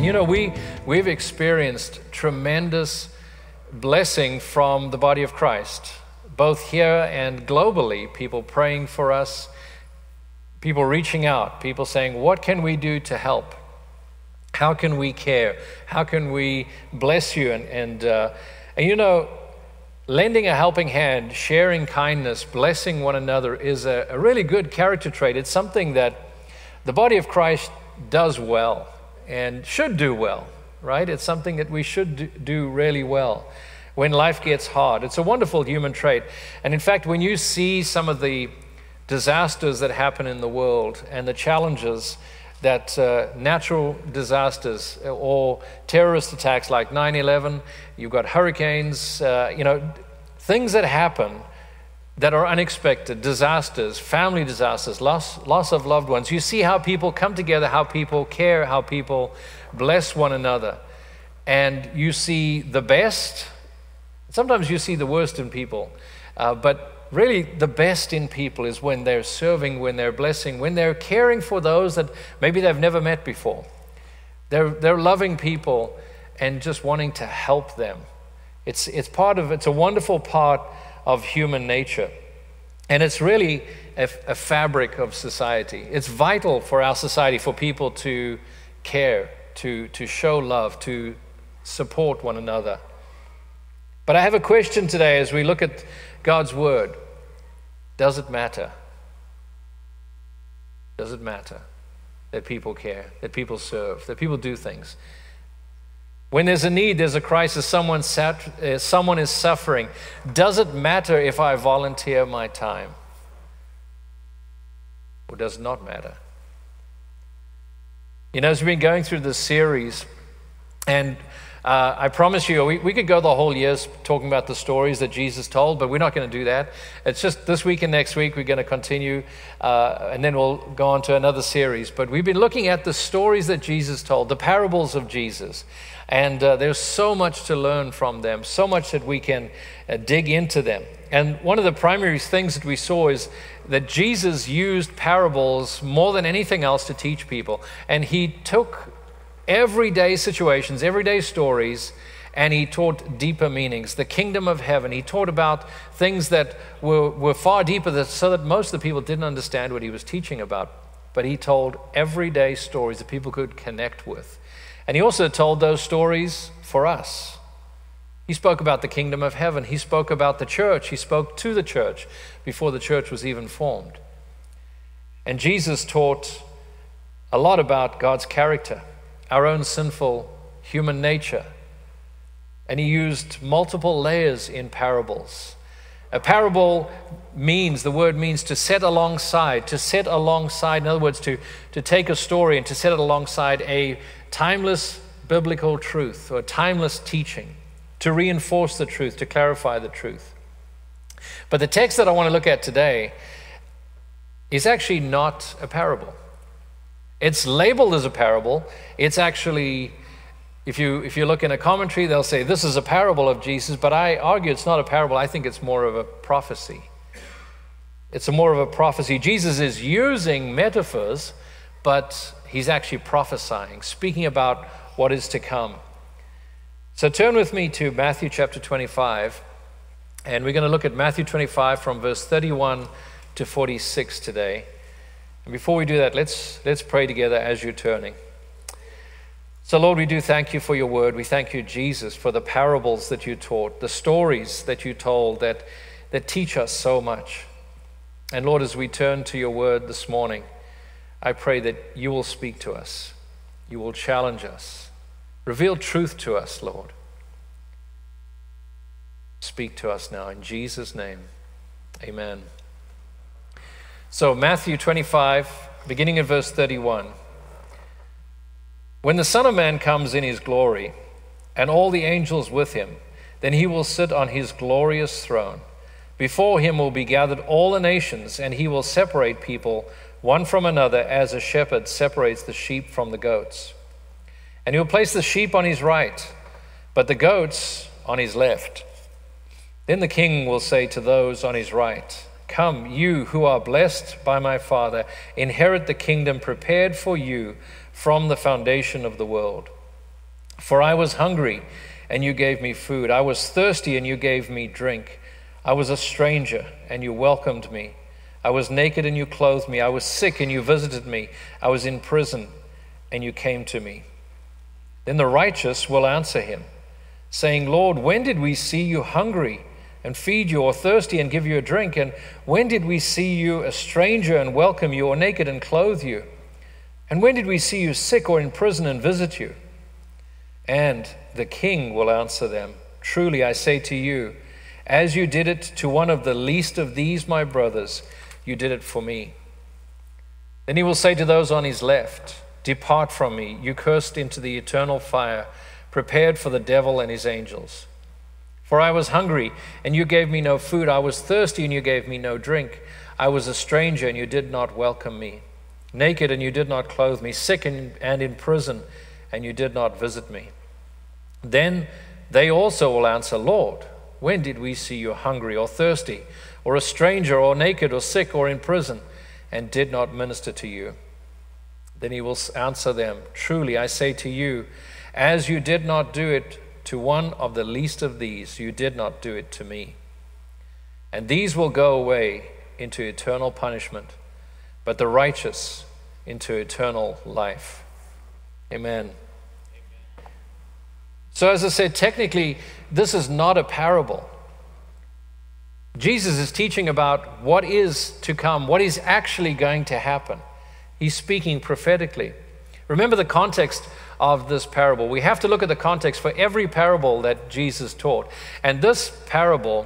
you know, we've experienced tremendous blessing from the body of Christ, both here and globally. People praying for us, people reaching out, people saying, what can we do to help? How can we care? How can we bless you? And you know, lending a helping hand, sharing kindness, blessing one another is a really good character trait. It's something that the body of Christ does well and should do well, right? It's something that we should do really well when life gets hard. It's a wonderful human trait. And in fact, when you see some of the disasters that happen in the world and the challenges that natural disasters or terrorist attacks like 9/11, you've got hurricanes, you know, things that happen that are unexpected, disasters, family disasters, loss of loved ones. You see how people come together, how people care, how people bless one another. And you see the best. Sometimes you see the worst in people, but really, the best in people is when they're serving, when they're blessing, when they're caring for those that maybe they've never met before. They're loving people and just wanting to help them. It's a wonderful part of human nature. And it's really a fabric of society. It's vital for our society for people to care, to show love, to support one another. But I have a question today as we look at God's word. Does it matter? Does it matter that people care, that people serve, that people do things? When there's a need, there's a crisis, someone is suffering. Does it matter if I volunteer my time? Or does it not matter? You know, as we've been going through this series, and I promise you, we could go the whole year talking about the stories that Jesus told, but we're not going to do that. It's just this week and next week we're going to continue, and then we'll go on to another series. But we've been looking at the stories that Jesus told, the parables of Jesus. And there's so much to learn from them, so much that we can dig into them. And one of the primary things that we saw is that Jesus used parables more than anything else to teach people. And he took everyday situations, everyday stories, and he taught deeper meanings. The kingdom of heaven, he taught about things that were far deeper so that most of the people didn't understand what he was teaching about. But he told everyday stories that people could connect with. And he also told those stories for us. He spoke about the kingdom of heaven. He spoke about the church. He spoke to the church before the church was even formed. And Jesus taught a lot about God's character, our own sinful human nature. And he used multiple layers in parables. A parable the word means to set alongside. In other words, to take a story and to set it alongside a timeless biblical truth or timeless teaching, to reinforce the truth, to clarify the truth. But the text that I want to look at today is actually not a parable. It's labeled as a parable. It's actually, if you look in a commentary, they'll say this is a parable of Jesus, but I argue it's not a parable. I think it's more of a prophecy. It's more of a prophecy. Jesus is using metaphors, but he's actually prophesying, speaking about what is to come. So turn with me to Matthew chapter 25, and we're going to look at Matthew 25 from verse 31 to 46 today. And before we do that, let's pray together as you're turning. So Lord, we do thank you for your word. We thank you, Jesus, for the parables that you taught, the stories that you told that teach us so much. And Lord, as we turn to your word this morning, I pray that you will speak to us. You will challenge us. Reveal truth to us, Lord. Speak to us now in Jesus' name. Amen. So Matthew 25, beginning at verse 31. When the Son of Man comes in his glory, and all the angels with him, then he will sit on his glorious throne. Before him will be gathered all the nations, and he will separate people one from another as a shepherd separates the sheep from the goats. And he will place the sheep on his right, but the goats on his left. Then the king will say to those on his right, "Come, you who are blessed by my Father, inherit the kingdom prepared for you from the foundation of the world. For I was hungry, and you gave me food. I was thirsty, and you gave me drink. I was a stranger, and you welcomed me. I was naked, and you clothed me. I was sick, and you visited me. I was in prison, and you came to me. Then the righteous will answer him, saying, Lord, when did we see you hungry and feed you, or thirsty and give you a drink? And when did we see you a stranger and welcome you, or naked and clothe you? And when did we see you sick or in prison and visit you? And the king will answer them, truly I say to you, as you did it to one of the least of these my brothers, you did it for me. Then he will say to those on his left, depart from me, you cursed, into the eternal fire, prepared for the devil and his angels. For I was hungry, and you gave me no food. I was thirsty, and you gave me no drink. I was a stranger, and you did not welcome me. Naked, and you did not clothe me. Sick and in prison, and you did not visit me. Then they also will answer, Lord, when did we see you hungry or thirsty, or a stranger, or naked, or sick, or in prison, and did not minister to you? Then he will answer them, truly I say to you, as you did not do it to one of the least of these, you did not do it to me. And these will go away into eternal punishment, but the righteous into eternal life. Amen. So as I said, technically, this is not a parable. Jesus is teaching about what is to come, what is actually going to happen. He's speaking prophetically. Remember the context of this parable. We have to look at the context for every parable that Jesus taught. And this parable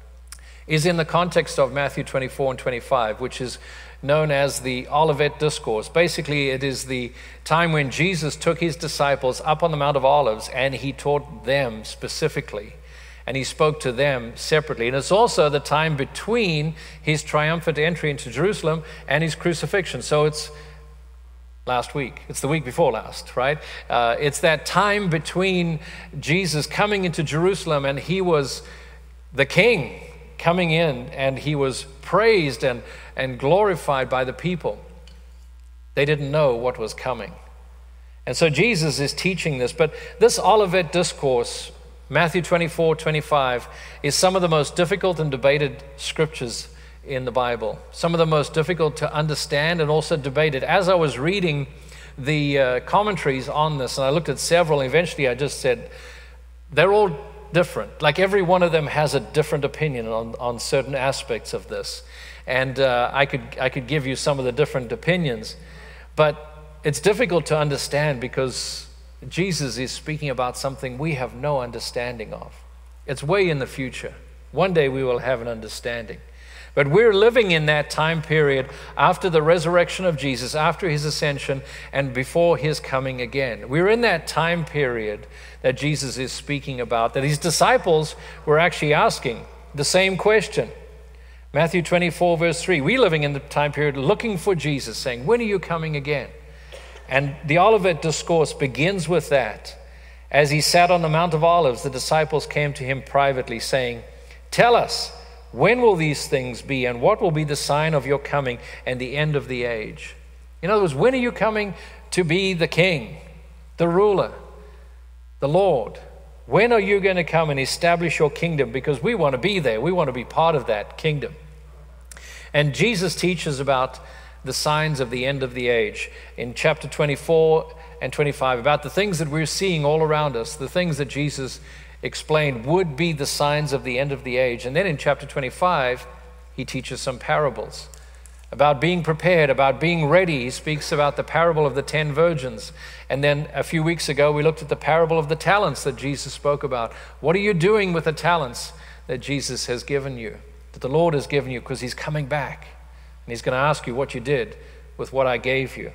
is in the context of Matthew 24 and 25, which is known as the Olivet Discourse. Basically, it is the time when Jesus took his disciples up on the Mount of Olives and he taught them specifically. And he spoke to them separately. And it's also the time between his triumphant entry into Jerusalem and his crucifixion. So it's last week. It's the week before last, right? It's that time between Jesus coming into Jerusalem and he was the king coming in and he was praised and glorified by the people. They didn't know what was coming. And so Jesus is teaching this. But this Olivet Discourse, Matthew 24, 25, is some of the most difficult and debated scriptures in the Bible. Some of the most difficult to understand and also debated. As I was reading the commentaries on this, and I looked at several, and eventually I just said, they're all different. Like every one of them has a different opinion on certain aspects of this. And I could give you some of the different opinions. But it's difficult to understand because Jesus is speaking about something we have no understanding of. It's way in the future. One day we will have an understanding. But we're living in that time period after the resurrection of Jesus, after his ascension, and before his coming again. We're in that time period that Jesus is speaking about, that his disciples were actually asking the same question. Matthew 24, verse 3, we're living in the time period looking for Jesus, saying, when are you coming again? And the Olivet Discourse begins with that. As he sat on the Mount of Olives, the disciples came to him privately, saying, tell us, when will these things be, and what will be the sign of your coming and the end of the age? In other words, when are you coming to be the king, the ruler, the Lord? When are you going to come and establish your kingdom? Because we want to be there. We want to be part of that kingdom. And Jesus teaches about the signs of the end of the age in chapter 24 and 25, about the things that we're seeing all around us, the things that Jesus explained would be the signs of the end of the age. And then in chapter 25, he teaches some parables about being prepared, about being ready. He speaks about the parable of the 10 virgins. And then a few weeks ago, we looked at the parable of the talents that Jesus spoke about. What are you doing with the talents that Jesus has given you, that the Lord has given you, because he's coming back. And he's going to ask you what you did with what I gave you.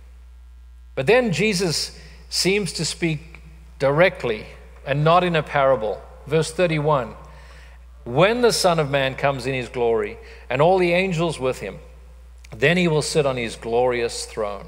But then Jesus seems to speak directly and not in a parable. Verse 31, when the Son of Man comes in his glory and all the angels with him, then he will sit on his glorious throne.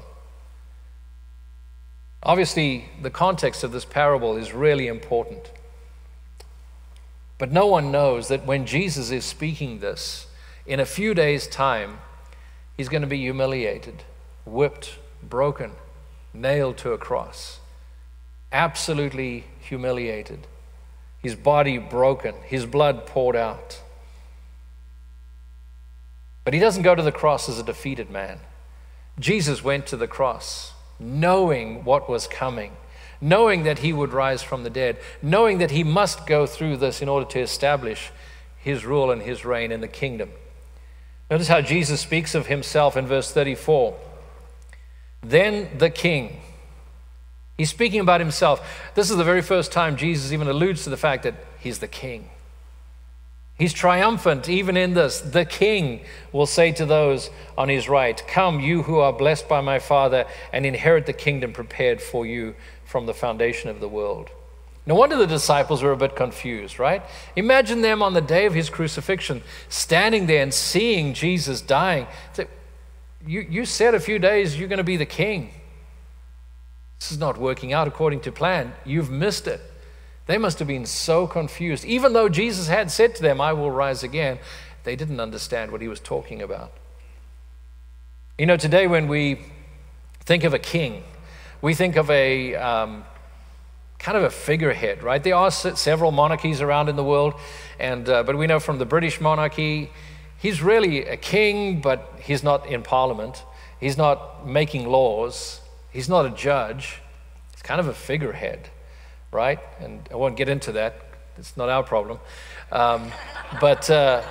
Obviously, the context of this parable is really important. But no one knows that when Jesus is speaking this, in a few days' time, he's going to be humiliated, whipped, broken, nailed to a cross. absolutely humiliated, his body broken, his blood poured out. But he doesn't go to the cross as a defeated man. Jesus went to the cross knowing what was coming, knowing that he would rise from the dead, knowing that he must go through this in order to establish his rule and his reign in the kingdom. Notice how Jesus speaks of himself in verse 34. Then the king. He's speaking about himself. This is the very first time Jesus even alludes to the fact that he's the king. He's triumphant even in this. The king will say to those on his right, "Come, you who are blessed by my Father, and inherit the kingdom prepared for you from the foundation of the world." No wonder the disciples were a bit confused, right? Imagine them on the day of his crucifixion, standing there and seeing Jesus dying. You said a few days you're going to be the king. This is not working out according to plan. You've missed it. They must have been so confused. Even though Jesus had said to them, "I will rise again," they didn't understand what he was talking about. You know, today when we think of a king, we think of a kind of a figurehead, right? There are several monarchies around in the world, but we know from the British monarchy, he's really a king, but he's not in parliament. He's not making laws. He's not a judge. He's kind of a figurehead, right? And I won't get into that. It's not our problem. But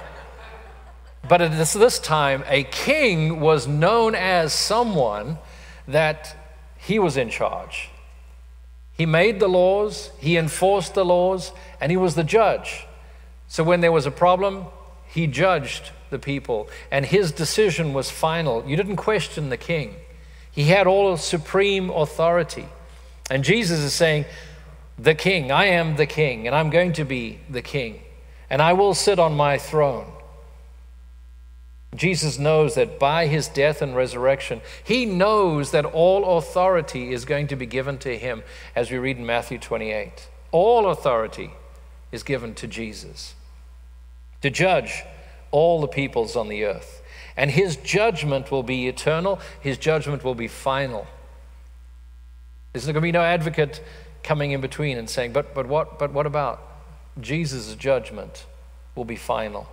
at this time, a king was known as someone that he was in charge. He made the laws, he enforced the laws, and he was the judge. So when there was a problem, he judged the people, and his decision was final. You didn't question the king. He had all supreme authority. And Jesus is saying, the king, I am the king, and I'm going to be the king, and I will sit on my throne. Jesus knows that by his death and resurrection, he knows that all authority is going to be given to him, as we read in Matthew 28. All authority is given to Jesus to judge all the peoples on the earth. And his judgment will be eternal. His judgment will be final. There's going to be no advocate coming in between and saying, but what about Jesus' judgment will be final.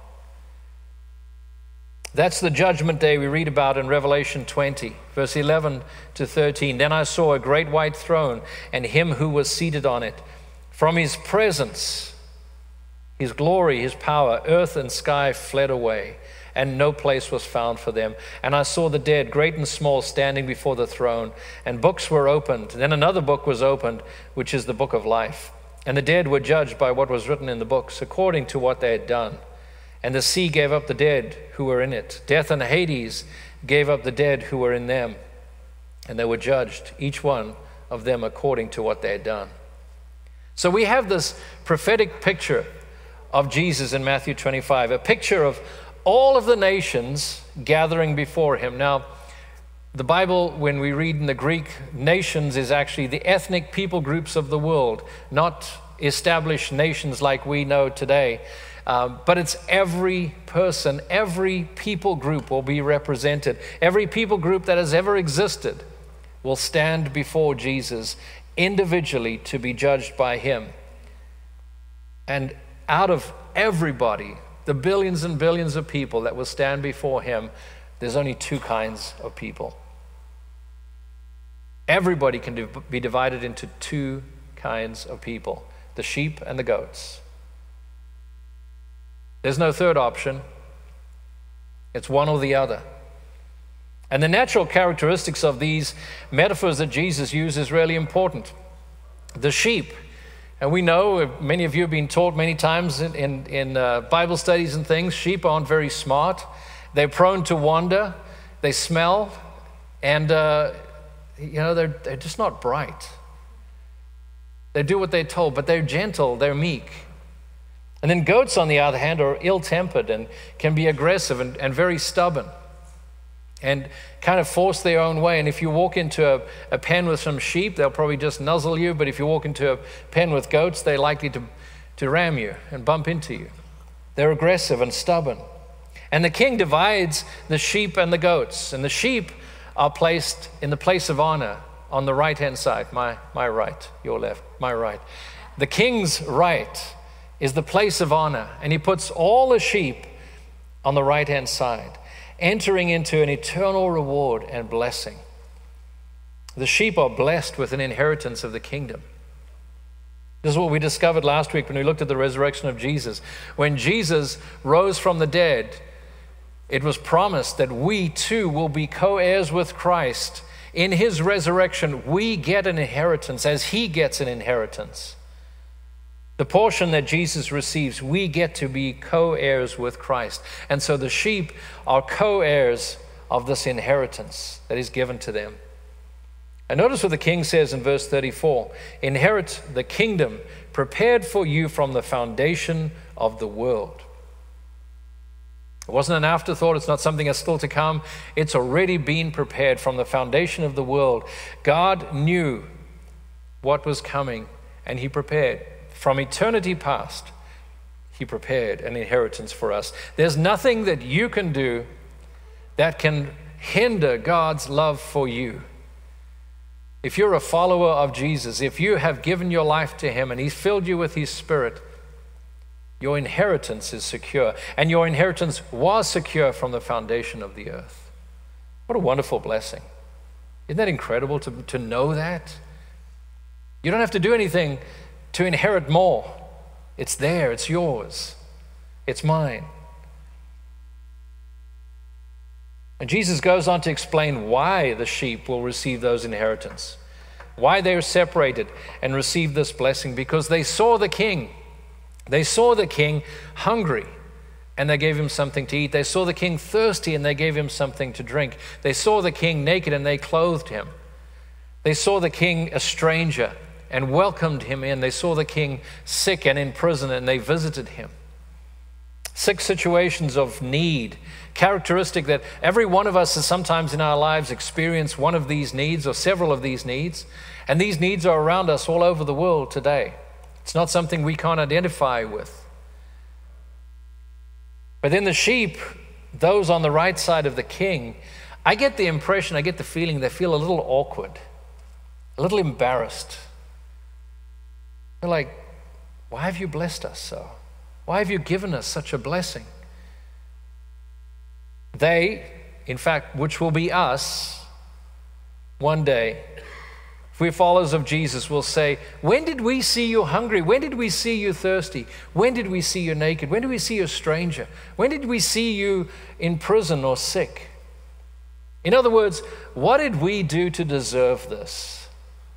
That's the judgment day we read about in Revelation 20, verse 11 to 13. Then I saw a great white throne and him who was seated on it. From his presence, his glory, his power, earth and sky fled away, and no place was found for them. And I saw the dead, great and small, standing before the throne, and books were opened. Then another book was opened, which is the book of life. And the dead were judged by what was written in the books, according to what they had done. And the sea gave up the dead who were in it. Death and Hades gave up the dead who were in them. And they were judged, each one of them according to what they had done. So we have this prophetic picture of Jesus in Matthew 25, a picture of all of the nations gathering before him. Now, the Bible, when we read in the Greek, nations is actually the ethnic people groups of the world, not established nations like we know today. But it's every person, every people group will be represented. Every people group that has ever existed will stand before Jesus individually to be judged by him. And out of everybody, the billions and billions of people that will stand before him, there's only two kinds of people. Everybody can be divided into two kinds of people, the sheep and the goats. There's no third option. It's one or the other. And the natural characteristics of these metaphors that Jesus uses is really important. The sheep, and we know, many of you have been taught many times in Bible studies and things, sheep aren't very smart. They're prone to wander. They smell. And, they're just not bright. They do what they're told, but they're gentle, they're meek. And then goats, on the other hand, are ill-tempered and can be aggressive and very stubborn and kind of force their own way. And if you walk into a pen with some sheep, they'll probably just nuzzle you. But if you walk into a pen with goats, they're likely to ram you and bump into you. They're aggressive and stubborn. And the king divides the sheep and the goats. And the sheep are placed in the place of honor on the right-hand side, my right, your left, my right. The king's right is the place of honor, and he puts all the sheep on the right-hand side, entering into an eternal reward and blessing. The sheep are blessed with an inheritance of the kingdom. This is what we discovered last week when we looked at the resurrection of Jesus. When Jesus rose from the dead, it was promised that we too will be co-heirs with Christ. In his resurrection, we get an inheritance as he gets an inheritance. The portion that Jesus receives, we get to be co-heirs with Christ. And so the sheep are co-heirs of this inheritance that is given to them. And notice what the king says in verse 34, inherit the kingdom prepared for you from the foundation of the world. It wasn't an afterthought. It's not something that's still to come. It's already been prepared from the foundation of the world. God knew what was coming, and he prepared. From eternity past, he prepared an inheritance for us. There's nothing that you can do that can hinder God's love for you. If you're a follower of Jesus, if you have given your life to him and he's filled you with his Spirit, your inheritance is secure. And your inheritance was secure from the foundation of the earth. What a wonderful blessing. Isn't that incredible to know that? You don't have to do anything to inherit more. It's there, it's yours, it's mine. And Jesus goes on to explain why the sheep will receive those inheritance, why they are separated and receive this blessing, because they saw the king. They saw the king hungry, and they gave him something to eat. They saw the king thirsty, and they gave him something to drink. They saw the king naked, and they clothed him. They saw the king a stranger and welcomed him in. They saw the king sick and in prison, and they visited him. 6 situations of need, characteristic that every one of us has sometimes in our lives experienced one of these needs or several of these needs, and these needs are around us all over the world today. It's not something we can't identify with. But then the sheep, those on the right side of the king, I get the impression, I get the feeling they feel a little awkward, a little embarrassed. They're like, why have you blessed us so? Why have you given us such a blessing? They, in fact, which will be us, one day, if we're followers of Jesus, will say, when did we see you hungry? When did we see you thirsty? When did we see you naked? When did we see you a stranger? When did we see you in prison or sick? In other words, what did we do to deserve this?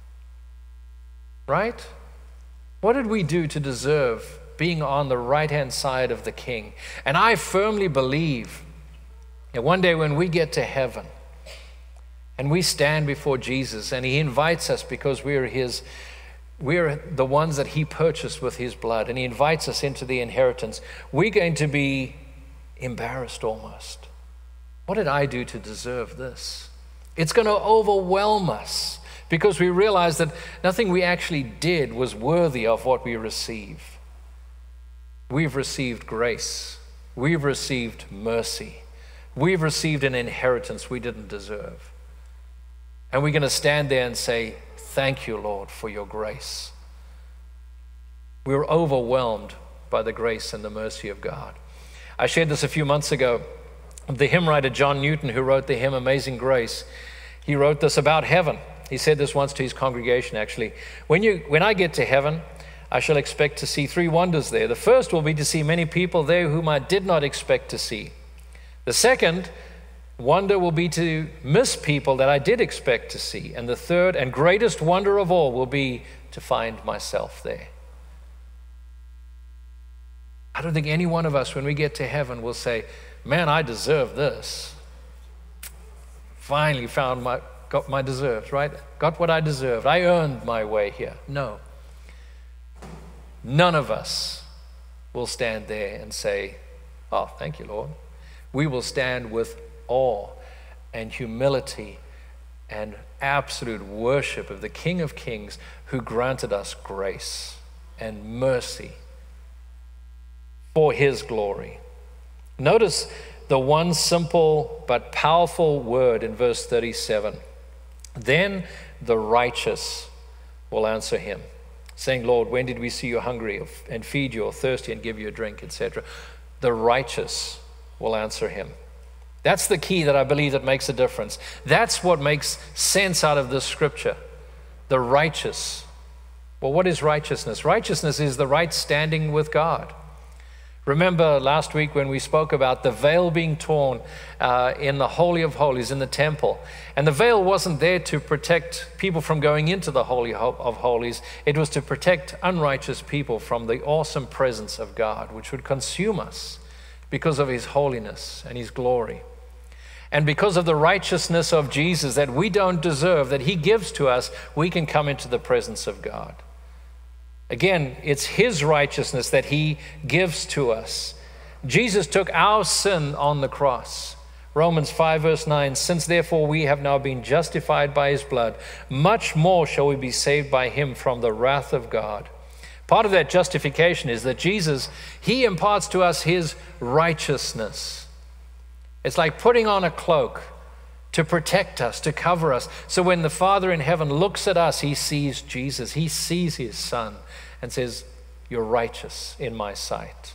Right? What did we do to deserve being on the right-hand side of the king? And I firmly believe that one day when we get to heaven and we stand before Jesus and he invites us because we're the ones that he purchased with his blood, and he invites us into the inheritance, we're going to be embarrassed almost. What did I do to deserve this? It's going to overwhelm us because we realize that nothing we actually did was worthy of what we receive. We've received grace. We've received mercy. We've received an inheritance we didn't deserve. And we're going to stand there and say, thank you, Lord, for your grace. We're overwhelmed by the grace and the mercy of God. I shared this a few months ago. The hymn writer John Newton, who wrote the hymn Amazing Grace, he wrote this about heaven. He said this once to his congregation, actually. When I get to heaven, I shall expect to see 3 wonders there. The first will be to see many people there whom I did not expect to see. The second wonder will be to miss people that I did expect to see. And the third and greatest wonder of all will be to find myself there. I don't think any one of us, when we get to heaven, will say, man, I deserve this. Finally got my deserves, right? Got what I deserved. I earned my way here. No. None of us will stand there and say, oh, thank you, Lord. We will stand with awe and humility and absolute worship of the King of Kings who granted us grace and mercy for his glory. Notice the one simple but powerful word in verse 37. Then the righteous will answer him, saying, Lord, when did we see you hungry and feed you, or thirsty and give you a drink, etc.? The righteous will answer him. That's the key that I believe that makes a difference. That's what makes sense out of this scripture. The righteous. Well, what is righteousness? Righteousness is the right standing with God. Remember last week when we spoke about the veil being torn in the Holy of Holies in the temple. And the veil wasn't there to protect people from going into the Holy of Holies. It was to protect unrighteous people from the awesome presence of God, which would consume us because of his holiness and his glory. And because of the righteousness of Jesus that we don't deserve, that he gives to us, we can come into the presence of God. Again, it's his righteousness that he gives to us. Jesus took our sin on the cross. Romans 5 verse 9, since therefore we have now been justified by his blood, much more shall we be saved by him from the wrath of God. Part of that justification is that Jesus, he imparts to us his righteousness. It's like putting on a cloak to protect us, to cover us. So when the Father in heaven looks at us, he sees Jesus. He sees his Son and says, you're righteous in my sight.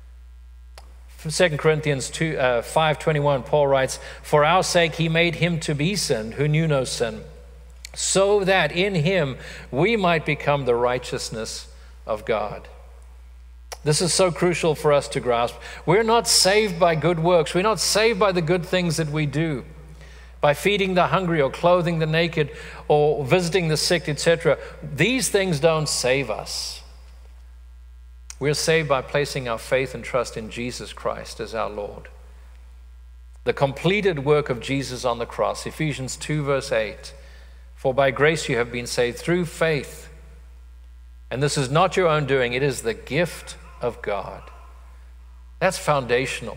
From 2 Corinthians 5:21, Paul writes, for our sake he made him to be sin who knew no sin, so that in him we might become the righteousness of God. This is so crucial for us to grasp. We're not saved by good works. We're not saved by the good things that we do, by feeding the hungry or clothing the naked or visiting the sick, etc. These things don't save us. We're saved by placing our faith and trust in Jesus Christ as our Lord. The completed work of Jesus on the cross, Ephesians 2 verse 8, for by grace you have been saved through faith. And this is not your own doing, it is the gift of God. That's foundational.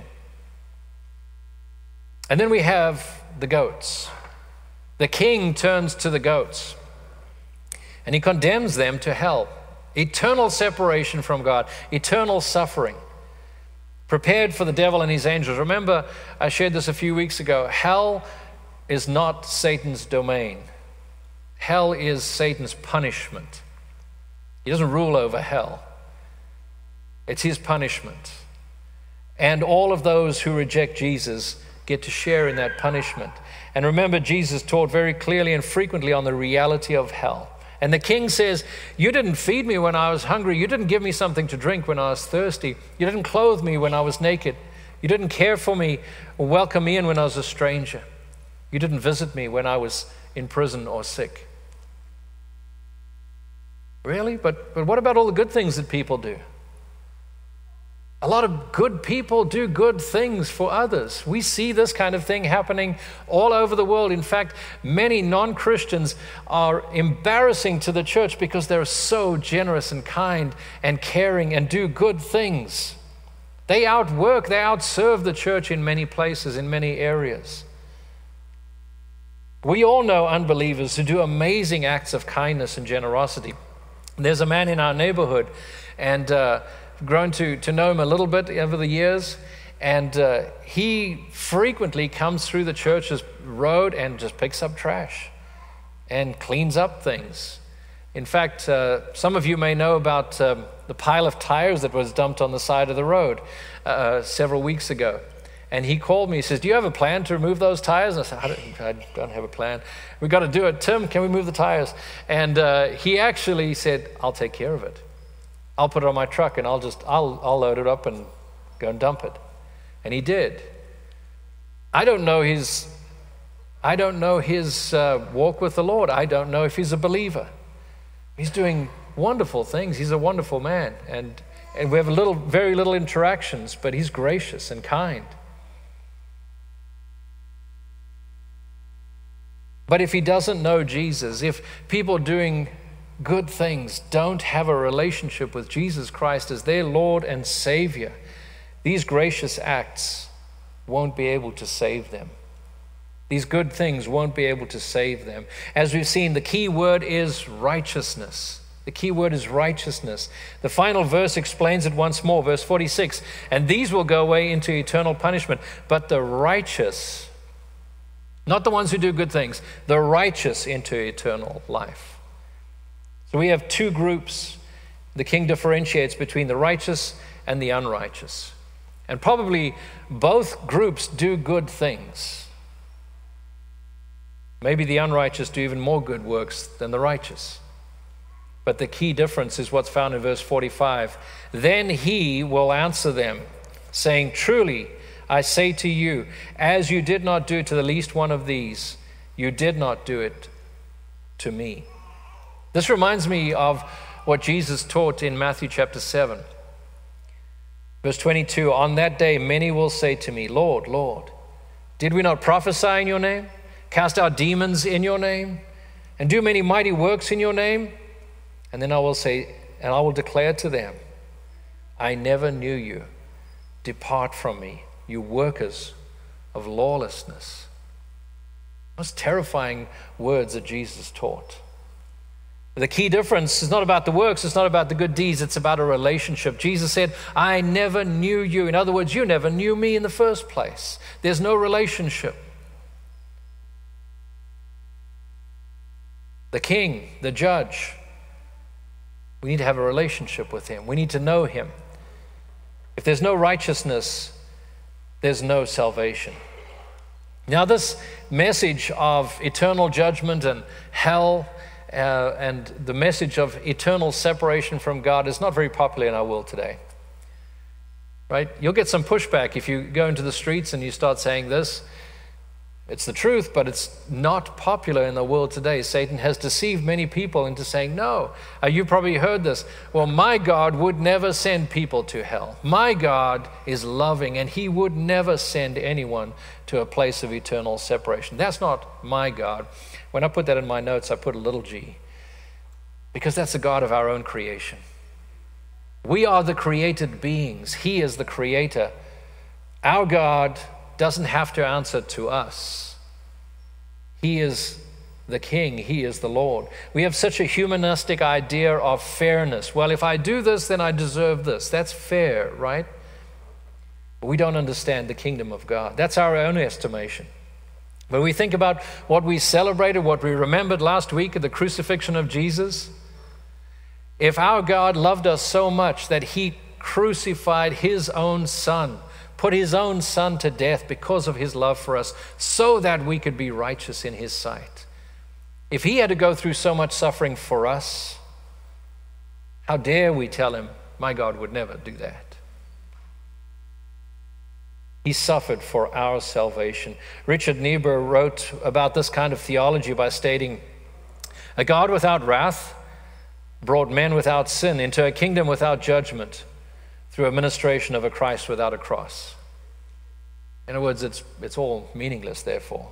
And then we have the goats. The king turns to the goats and he condemns them to hell. Eternal separation from God, eternal suffering, prepared for the devil and his angels. Remember, I shared this a few weeks ago. Hell is not Satan's domain. Hell is Satan's punishment. He doesn't rule over hell. It's his punishment. And all of those who reject Jesus get to share in that punishment. And remember, Jesus taught very clearly and frequently on the reality of hell. And the king says, you didn't feed me when I was hungry. You didn't give me something to drink when I was thirsty. You didn't clothe me when I was naked. You didn't care for me or welcome me in when I was a stranger. You didn't visit me when I was in prison or sick. Really? But what about all the good things that people do? A lot of good people do good things for others. We see this kind of thing happening all over the world. In fact, many non-Christians are embarrassing to the church because they're so generous and kind and caring and do good things. They outserve the church in many places, in many areas. We all know unbelievers who do amazing acts of kindness and generosity. There's a man in our neighborhood, and grown to know him a little bit over the years, and he frequently comes through the church's road and just picks up trash and cleans up things. In fact, some of you may know about the pile of tires that was dumped on the side of the road several weeks ago. And he called me, he says, do you have a plan to remove those tires? And I said, I don't have a plan. We got to do it. Tim, can we move the tires? And he actually said, I'll take care of it. I'll put it on my truck and I'll load it up and go and dump it. And he did. I don't know his walk with the Lord. I don't know if he's a believer. He's doing wonderful things. He's a wonderful man. And we have very little interactions, but he's gracious and kind. But if he doesn't know Jesus, if people doing good things don't have a relationship with Jesus Christ as their Lord and Savior, these gracious acts won't be able to save them. These good things won't be able to save them. As we've seen, the key word is righteousness. The key word is righteousness. The final verse explains it once more, verse 46. And these will go away into eternal punishment, but the righteous Not the ones who do good things, the righteous into eternal life. So we have two groups. The king differentiates between the righteous and the unrighteous. And probably both groups do good things. Maybe the unrighteous do even more good works than the righteous. But the key difference is what's found in verse 45. Then he will answer them, saying, truly, I say to you, as you did not do it to the least one of these, you did not do it to me. This reminds me of what Jesus taught in Matthew chapter 7. Verse 22, on that day many will say to me, Lord, Lord, did we not prophesy in your name, cast out demons in your name, and do many mighty works in your name? And then I will say, and I will declare to them, I never knew you. Depart from me, you workers of lawlessness. Most terrifying words that Jesus taught. The key difference is not about the works, it's not about the good deeds, it's about a relationship. Jesus said, I never knew you. In other words, you never knew me in the first place. There's no relationship. The king, the judge, we need to have a relationship with him. We need to know him. If there's no righteousness, there's no salvation. Now, this message of eternal judgment and hell and the message of eternal separation from God is not very popular in our world today. Right? You'll get some pushback if you go into the streets and you start saying this. It's the truth, but it's not popular in the world today. Satan has deceived many people into saying, no. You probably heard this. Well, my God would never send people to hell. My God is loving, and he would never send anyone to a place of eternal separation. That's not my God. When I put that in my notes, I put a little g, because that's the God of our own creation. We are the created beings. He is the creator. Our God doesn't have to answer to us. He is the king. He is the Lord. We have such a humanistic idea of fairness. Well, if I do this, then I deserve this. That's fair, right? But we don't understand the kingdom of God. That's our own estimation. When we think about what we celebrated, what we remembered last week at the crucifixion of Jesus, if our God loved us so much that he crucified his own son, put his own son to death because of his love for us, so that we could be righteous in his sight. If he had to go through so much suffering for us, how dare we tell him, my God would never do that. He suffered for our salvation. Richard Niebuhr wrote about this kind of theology by stating, a God without wrath brought men without sin into a kingdom without judgment, through a ministration of a Christ without a cross. In other words, it's all meaningless, therefore.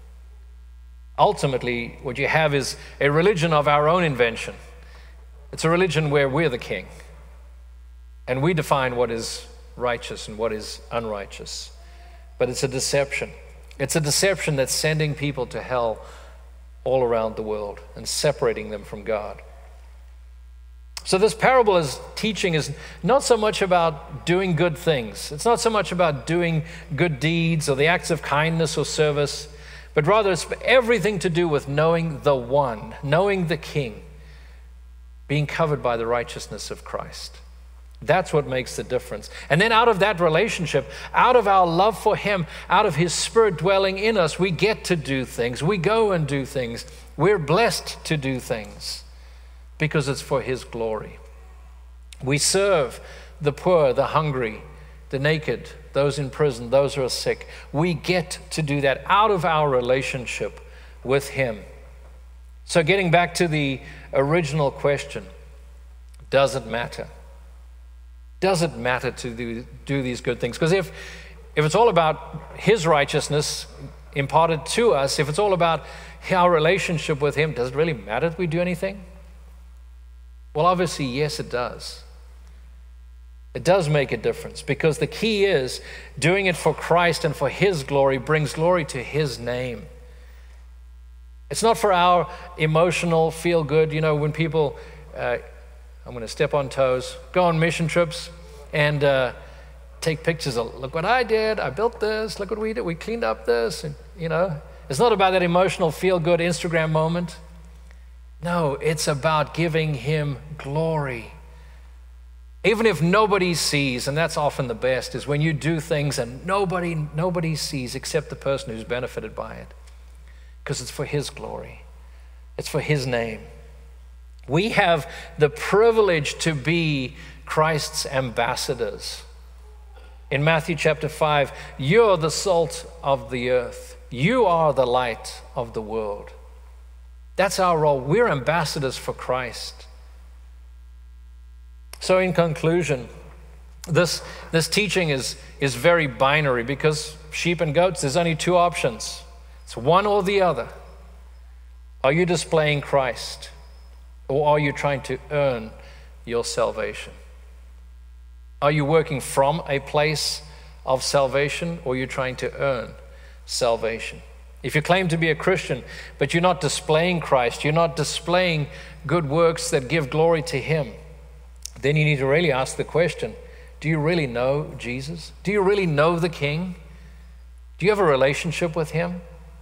Ultimately, what you have is a religion of our own invention. It's a religion where we're the king, and we define what is righteous and what is unrighteous. But it's a deception. It's a deception that's sending people to hell all around the world and separating them from God. So this parable is teaching is not so much about doing good things. It's not so much about doing good deeds or the acts of kindness or service, but rather it's everything to do with knowing the one, knowing the King, being covered by the righteousness of Christ. That's what makes the difference. And then out of that relationship, out of our love for him, out of his Spirit dwelling in us, we get to do things. We go and do things. We're blessed to do things, because it's for his glory. We serve the poor, the hungry, the naked, those in prison, those who are sick. We get to do that out of our relationship with him. So getting back to the original question, does it matter? Does it matter to do these good things? Because if it's all about his righteousness imparted to us, if it's all about our relationship with him, does it really matter if we do anything? Well, obviously, yes, it does. It does make a difference, because the key is doing it for Christ and for his glory brings glory to his name. It's not for our emotional feel good. You know, when people, I'm going to step on toes, go on mission trips and take pictures of, look what I did, I built this, look what we did, we cleaned up this, and you know, It's not about that emotional feel-good Instagram moment. No, it's about giving him glory. Even if nobody sees, and that's often the best, is when you do things and nobody sees except the person who's benefited by it. Because it's for his glory. It's for his name. We have the privilege to be Christ's ambassadors. In Matthew chapter 5, you're the salt of the earth. You are the light of the world. That's our role. We're ambassadors for Christ. So in conclusion, this teaching is very binary, because sheep and goats, there's only two options. It's one or the other. Are you displaying Christ, or are you trying to earn your salvation? Are you working from a place of salvation, or are you trying to earn salvation? If you claim to be a Christian, but you're not displaying Christ, you're not displaying good works that give glory to him, then you need to really ask the question, do you really know Jesus? Do you really know the King? Do you have a relationship with him?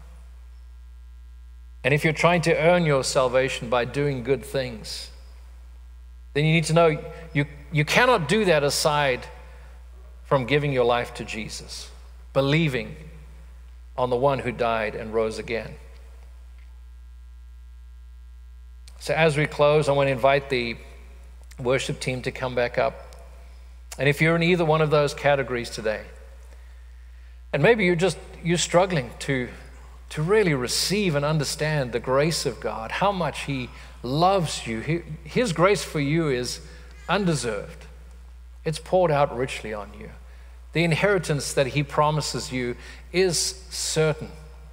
And if you're trying to earn your salvation by doing good things, then you need to know you cannot do that aside from giving your life to Jesus, believing on the one who died and rose again. So as we close, I want to invite the worship team to come back up. And if you're in either one of those categories today, and maybe you're struggling to really receive and understand the grace of God, how much he loves you. His grace for you is undeserved. It's poured out richly on you. The inheritance that he promises you is certain.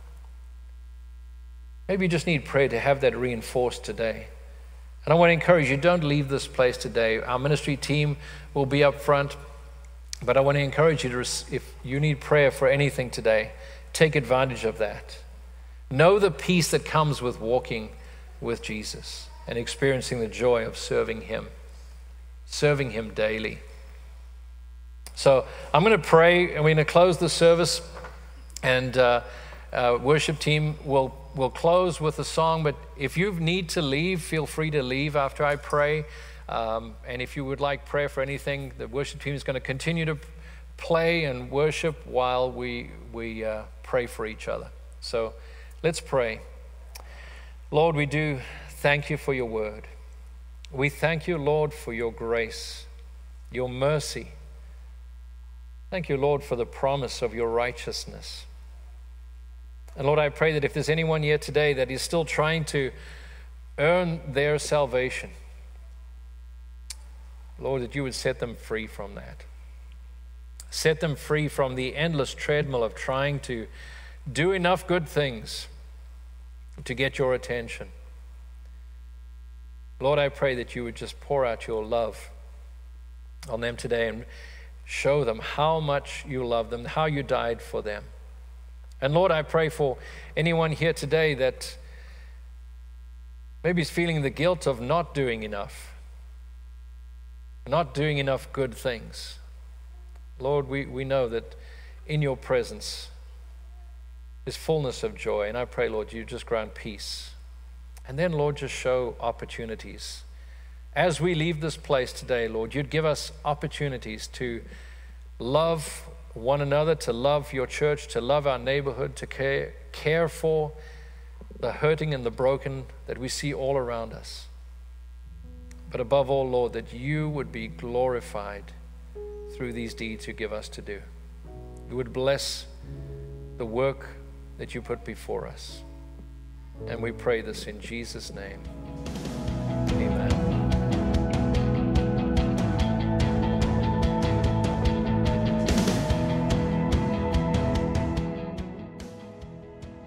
Maybe you just need prayer to have that reinforced today. And I want to encourage you, don't leave this place today. Our ministry team will be up front, but I want to encourage you to, if you need prayer for anything today, take advantage of that. Know the peace that comes with walking with Jesus and experiencing the joy of serving him daily. So I'm going to pray, and we're going to close the service, and worship team will close with a song. But if you need to leave, feel free to leave after I pray. And if you would like prayer for anything, the worship team is going to continue to play and worship while we pray for each other. So let's pray. Lord, we do thank you for your word. We thank you, Lord, for your grace, your mercy. Thank you, Lord, for the promise of your righteousness. And Lord, I pray that if there's anyone here today that is still trying to earn their salvation, Lord, that you would set them free from that. Set them free from the endless treadmill of trying to do enough good things to get your attention. Lord, I pray that you would just pour out your love on them today and show them how much you love them, how you died for them. And Lord, I pray for anyone here today that maybe is feeling the guilt of not doing enough good things. Lord, we know that in your presence is fullness of joy. And I pray, Lord, you just grant peace. And then, Lord, just show opportunities. As we leave this place today, Lord, you'd give us opportunities to love one another, to love your church, to love our neighborhood, to care for the hurting and the broken that we see all around us. But above all, Lord, that you would be glorified through these deeds you give us to do. You would bless the work that you put before us. And we pray this in Jesus' name.